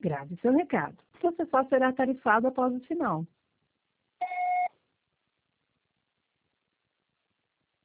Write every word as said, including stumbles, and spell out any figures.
Grave seu recado. Você só será tarifado após o sinal.